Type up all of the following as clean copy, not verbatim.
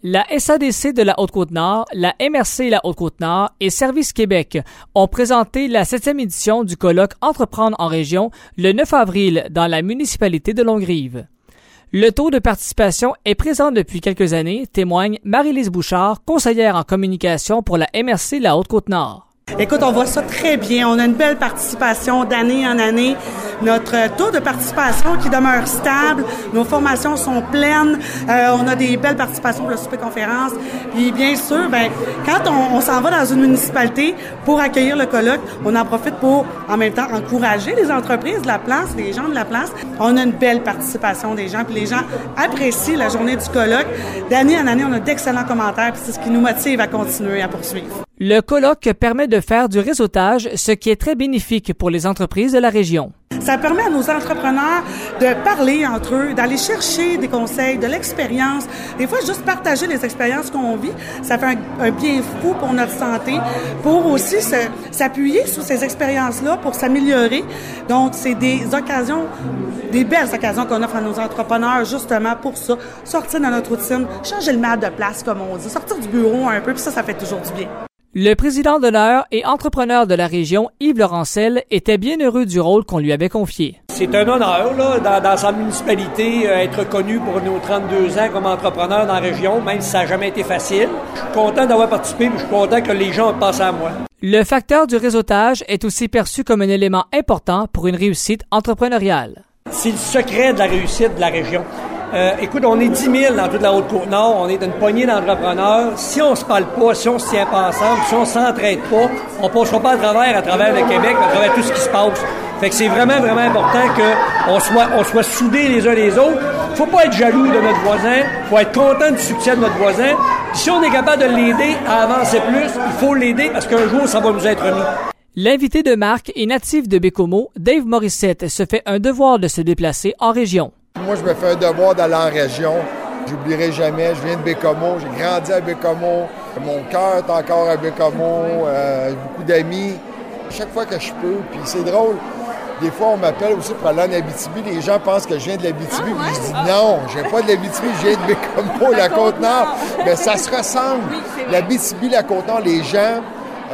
La SADC de la Haute-Côte-Nord, la MRC la Haute-Côte-Nord et Service Québec ont présenté la 7e édition du colloque Entreprendre en région le 9 avril dans la municipalité de Longrive. Le taux de participation est présent depuis quelques années, témoigne Marie-Lise Bouchard, conseillère en communication pour la MRC la Haute-Côte-Nord. Écoute, on voit ça très bien. On a une belle participation d'année en année. Notre taux de participation qui demeure stable. Nos formations sont pleines. On a des belles participations pour le souper conférence. Puis bien sûr, quand on s'en va dans une municipalité pour accueillir le colloque, on en profite pour en même temps encourager les entreprises de la place, les gens de la place. On a une belle participation des gens. Puis les gens apprécient la journée du colloque. D'année en année, on a d'excellents commentaires. Puis c'est ce qui nous motive à continuer, à poursuivre. Le colloque permet de faire du réseautage, ce qui est très bénéfique pour les entreprises de la région. Ça permet à nos entrepreneurs de parler entre eux, d'aller chercher des conseils, de l'expérience. Des fois, juste partager les expériences qu'on vit, ça fait un bien fou pour notre santé, pour aussi s'appuyer sur ces expériences-là pour s'améliorer. Donc, c'est des occasions, des belles occasions qu'on offre à nos entrepreneurs justement pour ça. Sortir de notre routine, changer le mal de place, comme on dit, sortir du bureau un peu, puis ça fait toujours du bien. Le président d'honneur et entrepreneur de la région, Yves Laurencel, était bien heureux du rôle qu'on lui avait confié. C'est un honneur, là, dans sa municipalité, être connu pour nos 32 ans comme entrepreneur dans la région, même si ça n'a jamais été facile. Je suis content d'avoir participé, mais je suis content que les gens ont pensé à moi. Le facteur du réseautage est aussi perçu comme un élément important pour une réussite entrepreneuriale. C'est le secret de la réussite de la région. Écoute, on est 10 000 dans toute la Haute-Côte-Nord, on est une poignée d'entrepreneurs. Si on se parle pas, si on se tient pas ensemble, si on s'entraide pas, on passera pas à travers le Québec, à travers tout ce qui se passe. Fait que c'est vraiment important qu'on soit soudés les uns les autres. Faut pas être jaloux de notre voisin, faut être content du succès de notre voisin. Puis si on est capable de l'aider à avancer plus, il faut l'aider parce qu'un jour, ça va nous être remis. L'invité de marque et natif de Bécomo, Dave Morissette, se fait un devoir de se déplacer en région. Moi, je me fais un devoir d'aller en région. J'oublierai jamais. Je viens de Bécomo. J'ai grandi à Bécomo. Mon cœur est encore à Bécomo. J'ai beaucoup d'amis. Chaque fois que je peux. Puis c'est drôle. Des fois, on m'appelle aussi pour aller en Abitibi. Les gens pensent que je viens de l'Abitibi. Puis je dis non, je viens pas de l'Abitibi. Je viens de Bécomo, la Côte-Nord. Mais ça se ressemble. L'Abitibi, la Côte-Nord, les gens...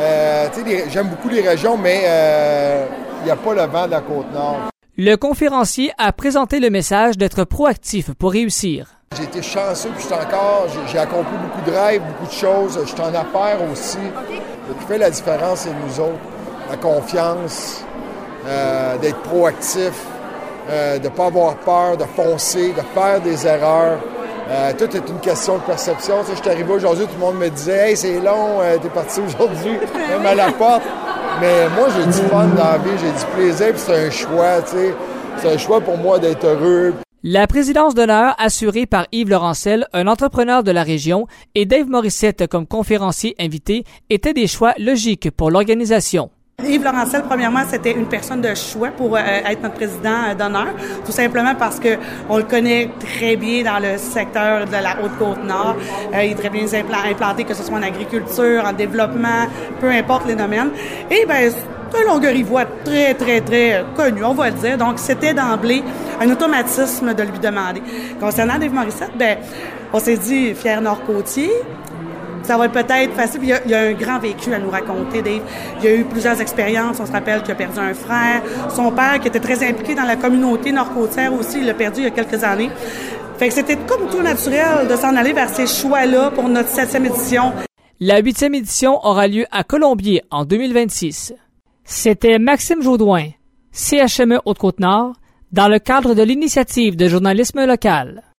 j'aime beaucoup les régions, mais il n'y a pas le vent de la Côte-Nord. Le conférencier a présenté le message d'être proactif pour réussir. J'ai été chanceux, puis j'ai accompli beaucoup de rêves, beaucoup de choses. Je suis en affaires aussi. Ce qui fait la différence, c'est nous autres. La confiance, d'être proactif, de ne pas avoir peur, de foncer, de faire des erreurs. Tout est une question de perception. Tu sais, je suis arrivé aujourd'hui, tout le monde me disait « Hey, c'est long, t'es parti aujourd'hui, même à la porte. » Mais moi, j'ai du fun dans la vie, j'ai du plaisir, puis c'est un choix, tu sais. C'est un choix pour moi d'être heureux. La présidence d'honneur assurée par Yves Laurencel, un entrepreneur de la région, et Dave Morissette comme conférencier invité étaient des choix logiques pour l'organisation. Yves Laurencel, premièrement, c'était une personne de choix pour être notre président d'honneur, tout simplement parce que on le connaît très bien dans le secteur de la Haute-Côte-Nord. Il est très bien implanté, que ce soit en agriculture, en développement, peu importe les domaines. Et c'est un Longuerivois très, très, très connu, on va le dire. Donc, c'était d'emblée un automatisme de lui demander. Concernant Dave Morissette, on s'est dit, fier Nord-Côtier, ça va être peut-être facile. Il y a un grand vécu à nous raconter, Dave. Il y a eu plusieurs expériences. On se rappelle qu'il a perdu un frère. Son père, qui était très impliqué dans la communauté nord-côtière aussi, il l'a perdu il y a quelques années. Fait que c'était comme tout naturel de s'en aller vers ces choix-là pour notre 7e édition. La 8e édition aura lieu à Colombier en 2026. C'était Maxime Jaudoin, CHME Haute-Côte-Nord, dans le cadre de l'initiative de journalisme local.